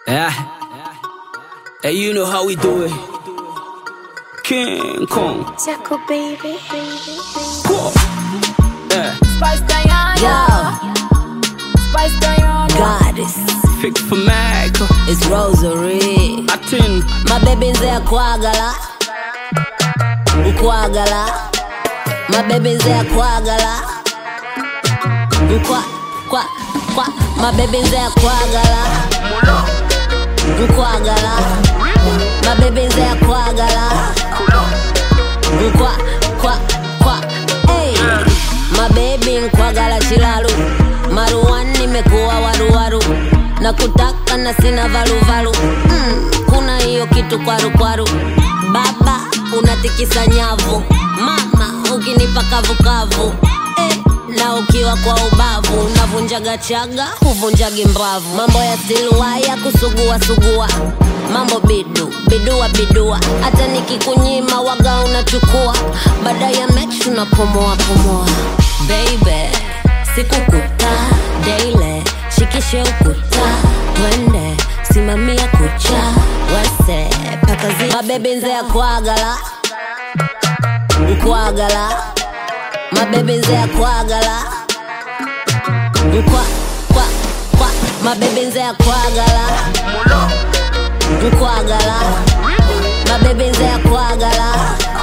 Yeah. Hey, you know how we do it. King Kong. Jaco baby. Cool. Yeah. Spice Diana. Yo, Spice Diana. Goddess, Fix for Mac. it's Rosary. Atin. My baby nze kwagala, nkwagala. My baby nze kwagala, kwa. My baby nze kwagala, nkwagala. My baby nze kwagala, kwa. Hey, my baby nkwagala chilalu. Maruani nimekuwa waru. Na kutaka na sina valu. Kuna hiyo kitu kwaru. Baba unatikisa nyavu, mama ukinipa kavu. Na ukiwa kwa ubavu unavunjaga chaga, huvunjagi mbavu. Mambo ya silwaya kusugua. Mambo bidua. Hata nikikunyima waga unachukua. Baada ya mechi unapomoa. Baby sikukuta daily, shikishe ukuta, twende simamia kucha, wese paka zi. My baby nze kwagala, nkwagala. My baby nze kwagala, kwa. My baby nze kwagala, nkwagala. My baby nze kwagala,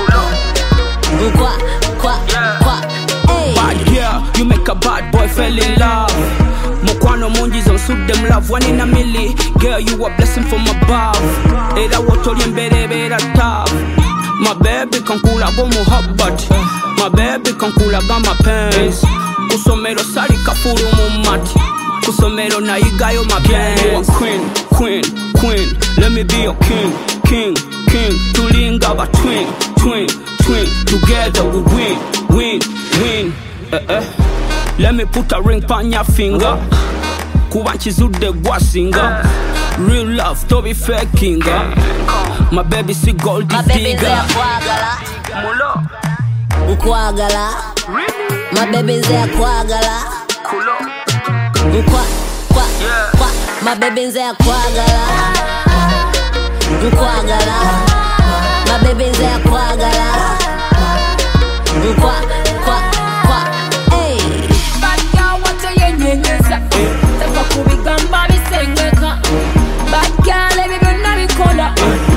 kwa. Hey. Bad girl, you make a bad boy fell in love. Mukwano mungi zonsude them love. One in a milli. Girl, you a blessing from above. Era wotoli mbere bera tough. My baby kankula go muhabbat. My baby kankula gama pants. Kusomero sali kafuru mumati. Kusomero na igayo my pants. You a queen. Let me be your king. Tulinga ba twin. Together we win. Let me put a ring on your finger. Kuba nchizude gwasinga. Real love to be faking. My baby see gold My baby nze digger. kwagala, nkwagala. My baby nze kwagala, kwa. My baby nze kwagala, nkwagala. My baby nze kwagala, kwa. Hey. Bad girl want to yenyenyeza. Tefa kubigamba bisengeka. Bad girl every na bikola.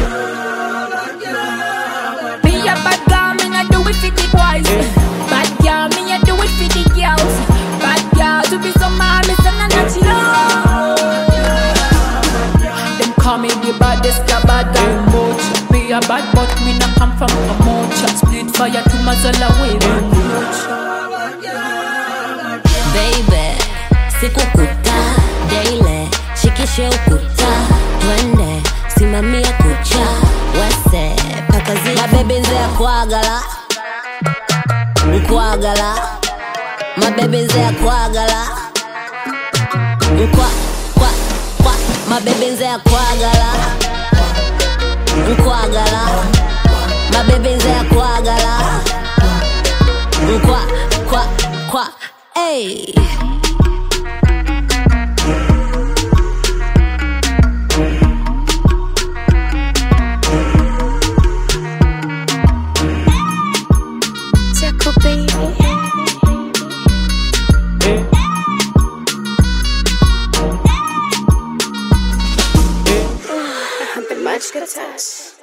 Me a bad girl, me not do it for the boys. Bad girl, me a do it for the girls. Bad girl to be some mommy, so na natural. Them call me the baddest, the bad girl much. Be a bad but me not come from a much. Split fire to Mazala way. Baby sikukuta daily, shikishe ukuta, twende simamia kucha, wese paka zi. My baby nze kwagala, nkwagala. My baby nze kwagala, kwa. My baby nze kwagala, nkwagala. My baby nze kwagala, kwa. Hey. Jaco baby. The much good touch.